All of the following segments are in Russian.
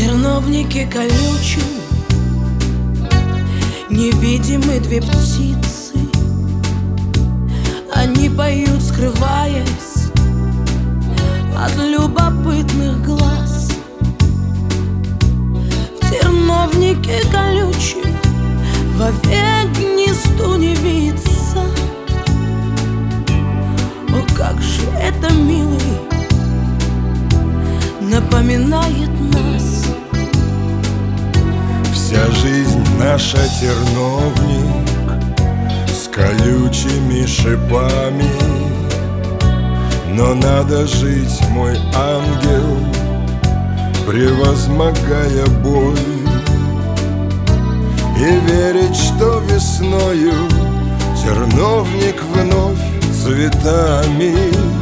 терновнике колючем невидимы две птицы. Они поют, скрываясь от любопытных глаз. В терновнике колючем вовек гнезду не виться. О, как же это, милый, напоминает нас. Вся жизнь наша терновник с колючими шипами. Но надо жить, мой ангел, превозмогая боль, и верить, что весною терновник вновь цветами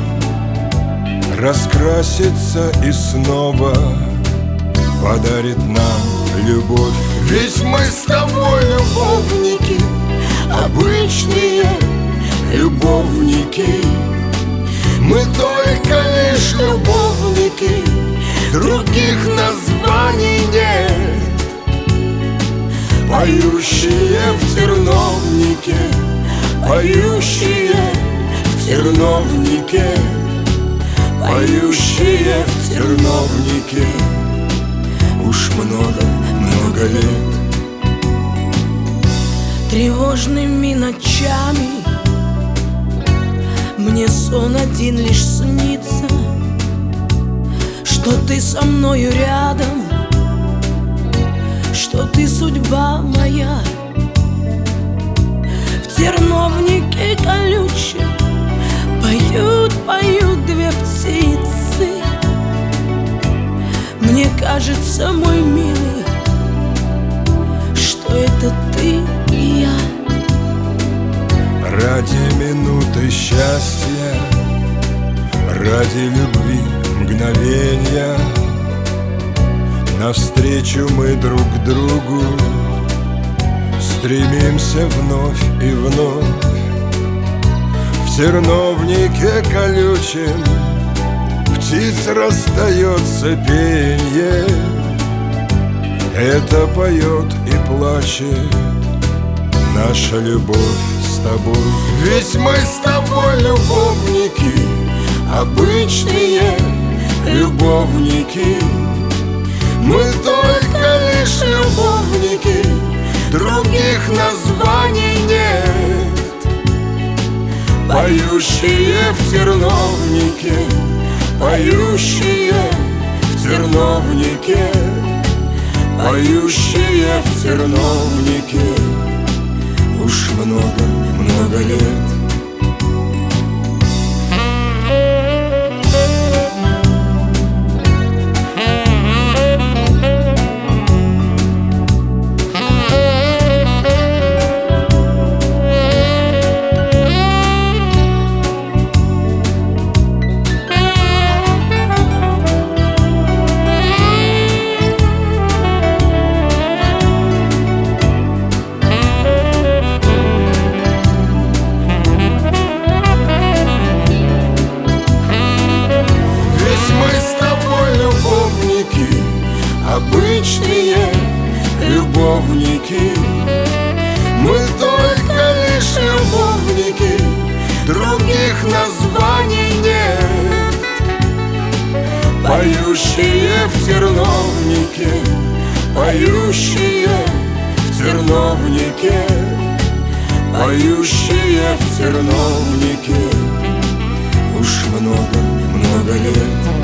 раскрасится и снова подарит нам любовь. Ведь мы с тобой любовники, обычные любовники. Мы только лишь любовники, других названий нет. Поющие в терновнике, поющие в терновнике, поющие в терновнике уж много лет. Тревожными ночами мне сон один лишь снится, что ты со мною рядом, что ты судьба моя. В терновнике колючем поют две птицы. Мне кажется, мой милый, что это ты и я. Ради минуты счастья, ради любви мгновенья, навстречу мы друг к другу стремимся вновь и вновь. В терновнике колючем птиц раздается пенье. Это поет и плачет наша любовь с тобой. Ведь мы с тобой любовники, обычные любовники. Мы только лишь любовники, других названий нет. Поющие в терновнике, поющие в терновнике, поющие в терновнике уж много лет. Обычные любовники. Мы только лишь любовники, других названий нет. Поющие в терновнике, поющие в терновнике, поющие в терновнике уж много лет.